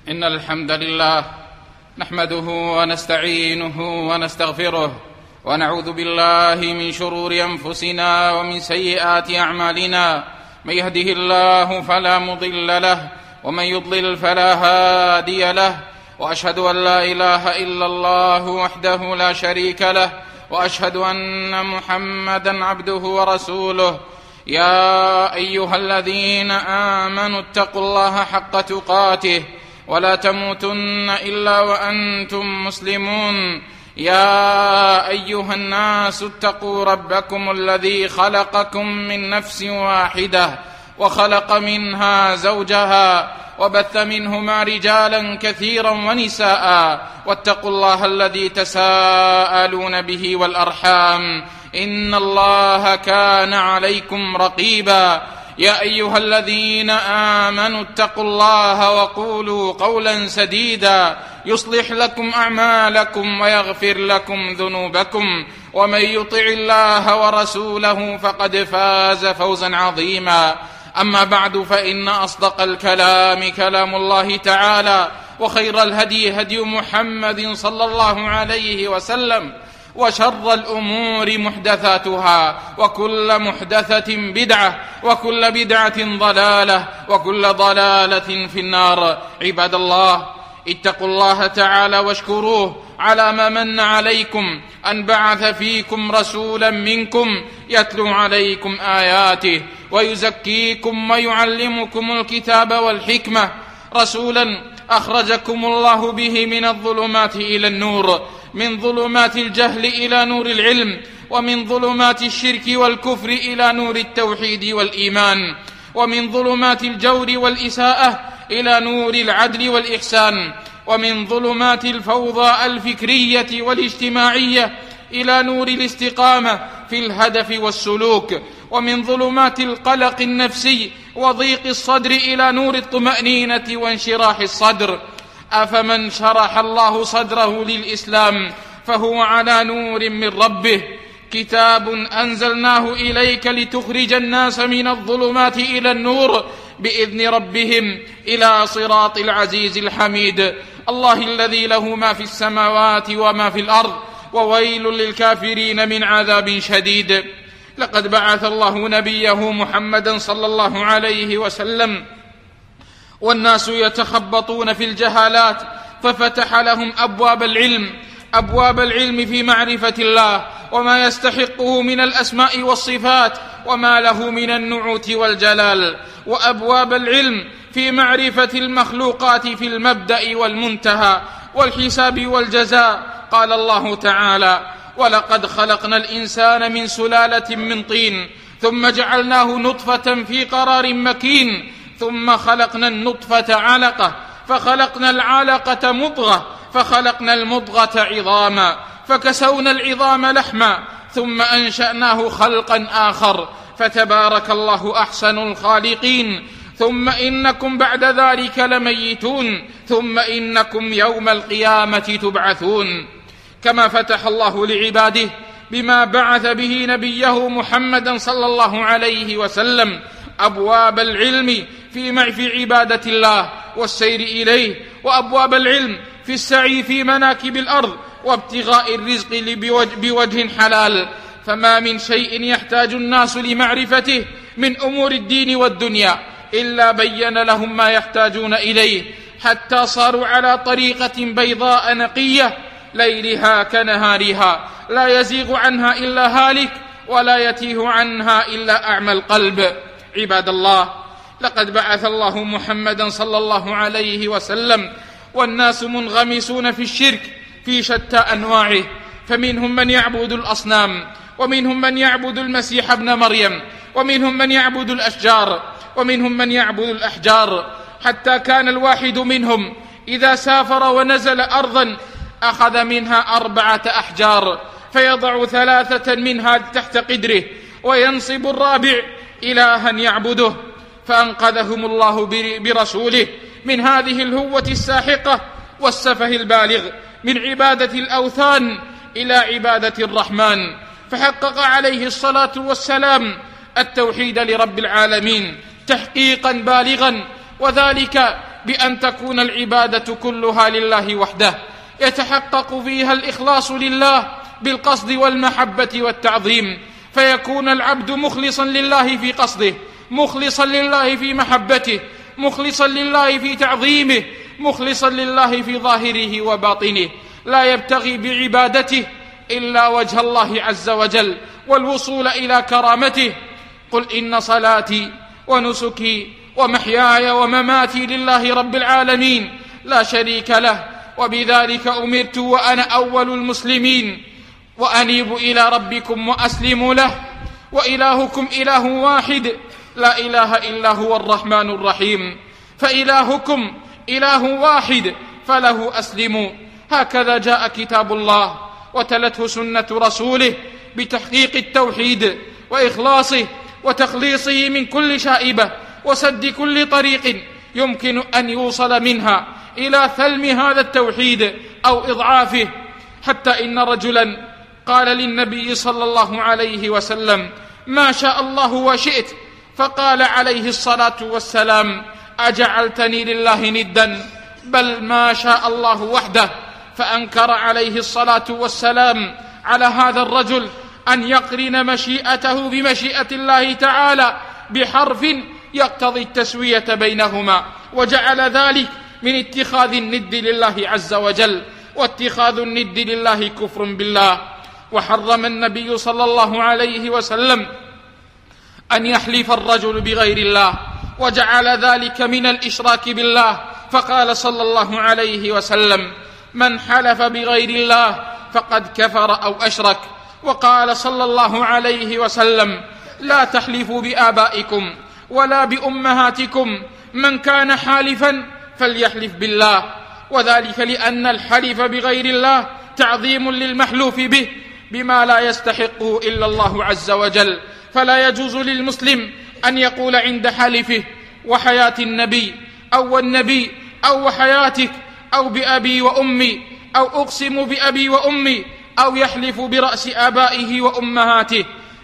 إن الحمد لله نحمده ونستعينه ونستغفره ونعوذ بالله من شرور أنفسنا ومن سيئات أعمالنا. من يهده الله فلا مضل له ومن يضلل فلا هادي له، وأشهد أن لا إله إلا الله وحده لا شريك له، وأشهد أن محمدا عبده ورسوله. يا أيها الذين آمنوا اتقوا الله حق تقاته ولا تموتن إلا وأنتم مسلمون. يا أيها الناس اتقوا ربكم الذي خلقكم من نفس واحدة وخلق منها زوجها وبث منهما رجالا كثيرا ونساء، واتقوا الله الذي تساءلون به والأرحام إن الله كان عليكم رقيبا. يا أيها الذين آمنوا اتقوا الله وقولوا قولا سديدا يصلح لكم أعمالكم ويغفر لكم ذنوبكم، ومن يطع الله ورسوله فقد فاز فوزا عظيما. أما بعد، فإن أصدق الكلام كلام الله تعالى، وخير الهدي هدي محمد صلى الله عليه وسلم، وشر الأمور محدثاتها، وكل محدثة بدعة، وكل بدعة ضلالة، وكل ضلالة في النار. عباد الله، اتقوا الله تعالى واشكروه على ما من عليكم أن بعث فيكم رسولا منكم يتلو عليكم آياته ويزكيكم ويعلمكم الكتاب والحكمة، رسولا أخرجكم الله به من الظلمات إلى النور، من ظلمات الجهل إلى نور العلم، ومن ظلمات الشرك والكفر إلى نور التوحيد والإيمان، ومن ظلمات الجور والإساءة إلى نور العدل والإحسان، ومن ظلمات الفوضى الفكرية والاجتماعية إلى نور الاستقامة في الهدف والسلوك، ومن ظلمات القلق النفسي وضيق الصدر إلى نور الطمأنينة وانشراح الصدر. أفمن شرح الله صدره للإسلام فهو على نور من ربه، كتاب أنزلناه إليك لتخرج الناس من الظلمات إلى النور بإذن ربهم إلى صراط العزيز الحميد. الله الذي له ما في السماوات وما في الأرض، وويل للكافرين من عذاب شديد. لقد بعث الله نبيه محمدا صلى الله عليه وسلم والناس يتخبطون في الجهالات، ففتح لهم أبواب العلم في معرفة الله وما يستحقه من الأسماء والصفات وما له من النعوت والجلال، وأبواب العلم في معرفة المخلوقات في المبدأ والمنتهى والحساب والجزاء. قال الله تعالى: ولقد خلقنا الإنسان من سلالة من طين ثم جعلناه نطفة في قرار مكين ثم خلقنا النطفة علقة فخلقنا العلقة مضغة فخلقنا المضغة عظاما فكسونا العظام لحما ثم أنشأناه خلقا آخر فتبارك الله أحسن الخالقين. ثم إنكم بعد ذلك لميتون ثم إنكم يوم القيامة تبعثون. كما فتح الله لعباده بما بعث به نبيه محمدا صلى الله عليه وسلم أبواب العلم في عبادة الله والسير إليه، وأبواب العلم في السعي في مناكب الأرض وابتغاء الرزق بوجه حلال. فما من شيء يحتاج الناس لمعرفته من أمور الدين والدنيا إلا بين لهم ما يحتاجون إليه، حتى صاروا على طريقة بيضاء نقية ليلها كنهارها، لا يزيغ عنها إلا هالك ولا يتيه عنها إلا أعمى القلب. عباد الله، لقد بعث الله محمدا صلى الله عليه وسلم والناس منغمسون في الشرك في شتى أنواعه، فمنهم من يعبد الأصنام، ومنهم من يعبد المسيح ابن مريم، ومنهم من يعبد الأشجار، ومنهم من يعبد الأحجار، حتى كان الواحد منهم إذا سافر ونزل أرضا أخذ منها 4 أحجار فيضع 3 منها تحت قدره وينصب الرابع إلها يعبده. فأنقذهم الله برسوله من هذه الهوة الساحقة والسفه البالغ من عبادة الأوثان إلى عبادة الرحمن، فحقق عليه الصلاة والسلام التوحيد لرب العالمين تحقيقا بالغا، وذلك بأن تكون العبادة كلها لله وحده، يتحقق فيها الإخلاص لله بالقصد والمحبة والتعظيم، فيكون العبد مخلصا لله في قصده، مخلصا لله في محبته، مخلصا لله في تعظيمه، مخلصا لله في ظاهره وباطنه، لا يبتغي بعبادته إلا وجه الله عز وجل والوصول إلى كرامته. قل إن صلاتي ونسكي ومحياي ومماتي لله رب العالمين لا شريك له وبذلك أمرت وأنا أول المسلمين، وأنيبوا إلى ربكم وأسلموا له، وإلهكم إله واحد لا إله إلا هو الرحمن الرحيم، فإلهكم إله واحد فله أسلموا. هكذا جاء كتاب الله وتلته سنة رسوله بتحقيق التوحيد وإخلاصه وتخليصه من كل شائبة وسد كل طريق يمكن أن يوصل منها إلى ثلم هذا التوحيد أو إضعافه، حتى إن رجلا قال للنبي صلى الله عليه وسلم: ما شاء الله وشئت، فقال عليه الصلاة والسلام: أجعلتني لله ندا؟ بل ما شاء الله وحده. فأنكر عليه الصلاة والسلام على هذا الرجل أن يقرن مشيئته بمشيئة الله تعالى بحرف يقتضي التسوية بينهما، وجعل ذلك من اتخاذ الند لله عز وجل، واتخاذ الند لله كفر بالله. وحرم النبي صلى الله عليه وسلم أن يحلف الرجل بغير الله، وجعل ذلك من الإشراك بالله، فقال صلى الله عليه وسلم: من حلف بغير الله فقد كفر أو أشرك. وقال صلى الله عليه وسلم: لا تحلفوا بآبائكم ولا بأمهاتكم، من كان حالفا فليحلف بالله. وذلك لأن الحلف بغير الله تعظيم للمحلوف به بما لا يستحقه إلا الله عز وجل، فلا يجوز للمسلم أن يقول عند حلفه وحياة النبي أو النبي أو وحياتك أو بأبي وأمي أو أقسم بأبي وأمي أو يحلف برأس آبائه وأمهاته،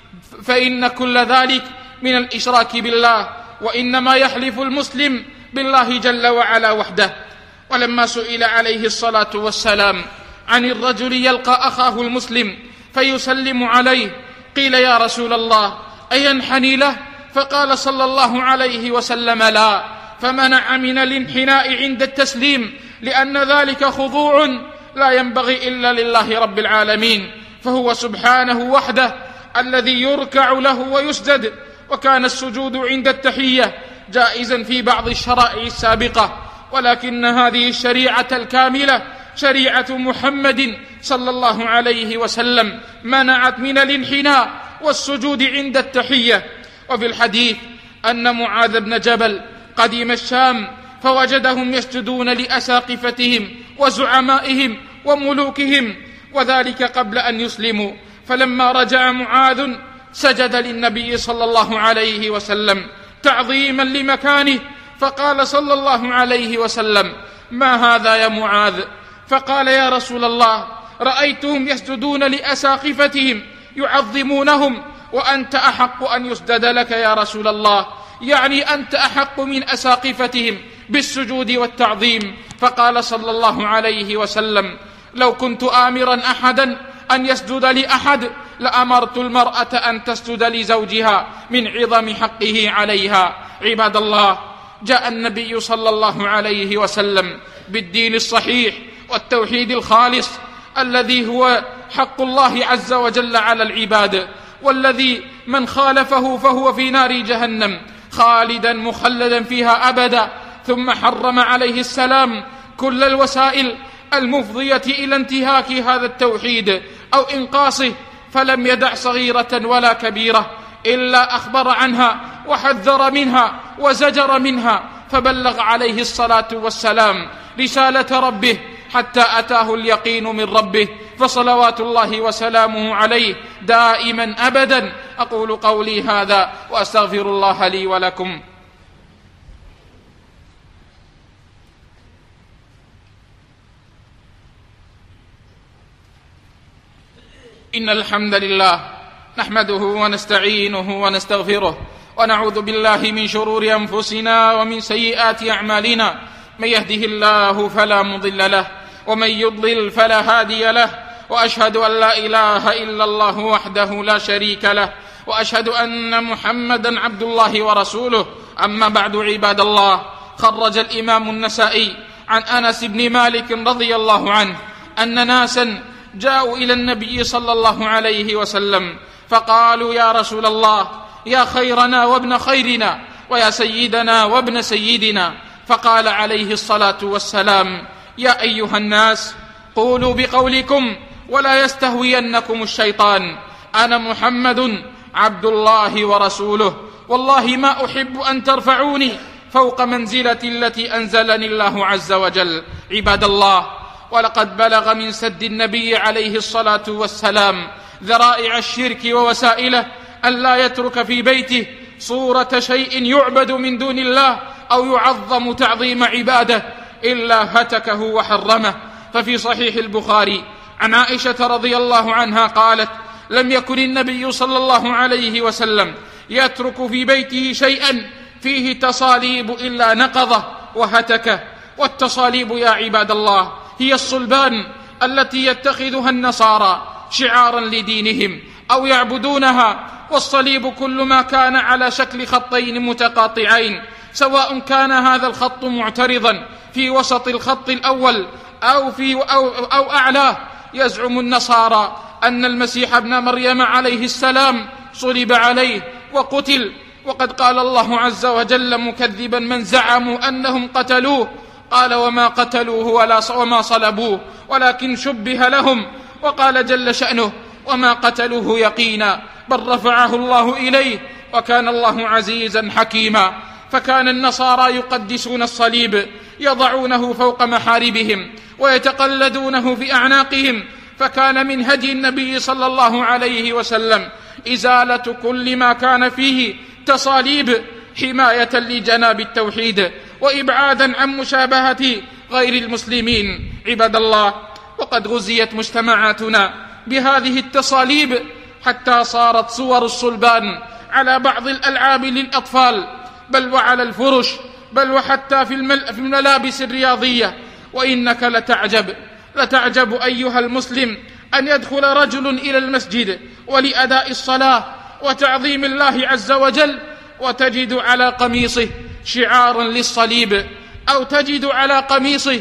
فإن كل ذلك من الإشراك بالله، وإنما يحلف المسلم بالله جل وعلا وحده. ولما سئل عليه الصلاة والسلام عن الرجل يلقى أخاه المسلم فيسلم عليه، قيل: يا رسول الله أينحني له؟ فقال صلى الله عليه وسلم: لا، فمنع من الانحناء عند التسليم، لأن ذلك خضوع لا ينبغي إلا لله رب العالمين، فهو سبحانه وحده الذي يركع له ويسجد. وكان السجود عند التحية جائزا في بعض الشرائع السابقة، ولكن هذه الشريعة الكاملة شريعة محمد صلى الله عليه وسلم منعت من الانحناء والسجود عند التحية. وفي الحديث أن معاذ بن جبل قدم الشام فوجدهم يسجدون لأساقفتهم وزعمائهم وملوكهم، وذلك قبل أن يسلموا، فلما رجع معاذ سجد للنبي صلى الله عليه وسلم تعظيما لمكانه، فقال صلى الله عليه وسلم: ما هذا يا معاذ؟ فقال: يا رسول الله رأيتهم يسجدون لأساقفتهم يعظمونهم، وأنت أحق أن يسجد لك يا رسول الله، يعني أنت أحق من أساقفتهم بالسجود والتعظيم. فقال صلى الله عليه وسلم: لو كنت آمرا أحدا أن يسجد لأحد لأمرت المرأة أن تسجد لزوجها من عظم حقه عليها. عباد الله، جاء النبي صلى الله عليه وسلم بالدين الصحيح والتوحيد الخالص الذي هو حق الله عز وجل على العباد، والذي من خالفه فهو في نار جهنم خالدا مخلدا فيها أبدا. ثم حرم عليه السلام كل الوسائل المفضية إلى انتهاك هذا التوحيد أو إنقاصه، فلم يدع صغيرة ولا كبيرة إلا أخبر عنها وحذر منها وزجر منها، فبلغ عليه الصلاة والسلام رسالة ربه حتى أتاه اليقين من ربه، فصلوات الله وسلامه عليه دائما أبدا. أقول قولي هذا وأستغفر الله لي ولكم. إن الحمد لله نحمده ونستعينه ونستغفره، ونعوذ بالله من شرور أنفسنا ومن سيئات أعمالنا، من يهده الله فلا مضل له ومن يضلل فلا هادي له، وأشهد أن لا إله إلا الله وحده لا شريك له، وأشهد أن محمدا عبد الله ورسوله. أما بعد، عباد الله، خرج الإمام النسائي عن أنس بن مالك رضي الله عنه أن ناسا جاءوا إلى النبي صلى الله عليه وسلم فقالوا: يا رسول الله، يا خيرنا وابن خيرنا، ويا سيدنا وابن سيدنا. فقال عليه الصلاة والسلام: يا أيها الناس، قولوا بقولكم ولا يستهوينكم الشيطان، أنا محمد عبد الله ورسوله، والله ما أحب أن ترفعوني فوق منزلتي التي أنزلني الله عز وجل. عباد الله، ولقد بلغ من سد النبي عليه الصلاة والسلام ذرائع الشرك ووسائله أن لا يترك في بيته صورة شيء يعبد من دون الله أو يعظم تعظيم عباده إلا هتكه وحرمه. ففي صحيح البخاري عن عائشة رضي الله عنها قالت: لم يكن النبي صلى الله عليه وسلم يترك في بيته شيئا فيه تصاليب إلا نقضه وهتكه. والتصاليب يا عباد الله هي الصلبان التي يتخذها النصارى شعارا لدينهم أو يعبدونها، والصليب كل ما كان على شكل خطين متقاطعين، سواء كان هذا الخط معترضا في وسط الخط الأول أو أعلاه. يزعم النصارى أن المسيح ابن مريم عليه السلام صلب عليه وقتل، وقد قال الله عز وجل مكذبا من زعموا أنهم قتلوه، قال: وما قتلوه وما صلبوه ولكن شبه لهم. وقال جل شأنه: وما قتلوه يقينا بل رفعه الله إليه وكان الله عزيزا حكيما. فكان النصارى يقدسون الصليب، يضعونه فوق محاربهم ويتقلدونه في أعناقهم. فكان من هدي النبي صلى الله عليه وسلم إزالة كل ما كان فيه تصاليب، حماية لجناب التوحيد وإبعادا عن مشابهة غير المسلمين. عباد الله، وقد غزيت مجتمعاتنا بهذه التصاليب حتى صارت صور الصلبان على بعض الألعاب للأطفال، بل وعلى الفرش، بل وحتى في الملابس الرياضية. وإنك لتعجب أيها المسلم أن يدخل رجل إلى المسجد ولأداء الصلاة وتعظيم الله عز وجل وتجد على قميصه شعارا للصليب، أو تجد على قميصه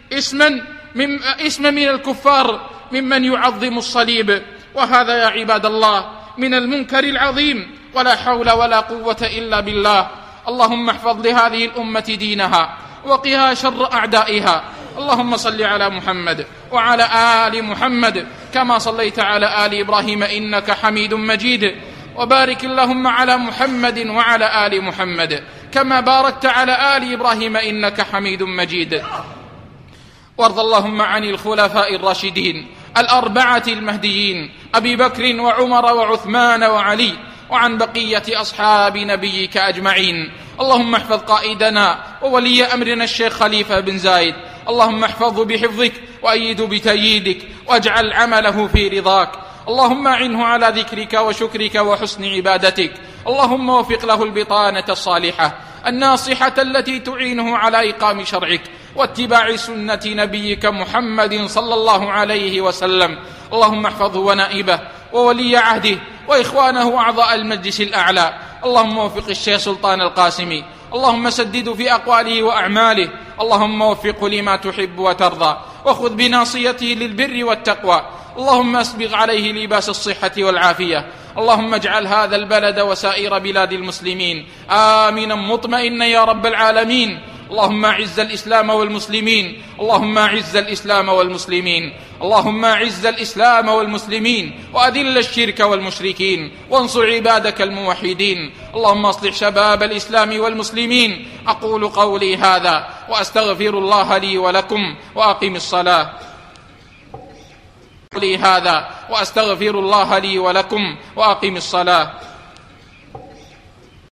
اسما من الكفار ممن يعظم الصليب. وهذا يا عباد الله من المنكر العظيم، ولا حول ولا قوة إلا بالله. اللهم احفظ لهذه الأمة دينها وقها شر أعدائها. اللهم صل على محمد وعلى آل محمد كما صليت على آل إبراهيم إنك حميد مجيد، وبارك اللهم على محمد وعلى آل محمد كما باركت على آل إبراهيم إنك حميد مجيد. وارض اللهم عن الخلفاء الراشدين الأربعة المهديين أبي بكر وعمر وعثمان وعلي، وعن بقية أصحاب نبيك أجمعين. اللهم احفظ قائدنا وولي أمرنا الشيخ خليفة بن زايد، اللهم احفظه بحفظك وأيده بتأييدك واجعل عمله في رضاك. اللهم أعنه على ذكرك وشكرك وحسن عبادتك. اللهم وفق له البطانة الصالحة الناصحة التي تعينه على إقام شرعك واتباع سنة نبيك محمد صلى الله عليه وسلم. اللهم احفظه ونائبه وولي عهده وإخوانه أعضاء المجلس الأعلى. اللهم وفق الشيخ سلطان القاسمي، اللهم سدده في أقواله وأعماله. اللهم وفقه لما تحب وترضى، وخذ بناصيته للبر والتقوى. اللهم اسبغ عليه لباس الصحة والعافية. اللهم اجعل هذا البلد وسائر بلاد المسلمين آمنا مطمئنا يا رب العالمين. اللهم اعز الإسلام والمسلمين، اللهم اعز الإسلام والمسلمين، اللهم اعز الإسلام والمسلمين، وأذل الشرك والمشركين، وانصر عبادك الموحدين. اللهم اصلح شباب الإسلام والمسلمين. أقول قولي هذا وأستغفر الله لي ولكم وأقم الصلاة. قولي هذا وأستغفر الله لي ولكم وأقم الصلاة.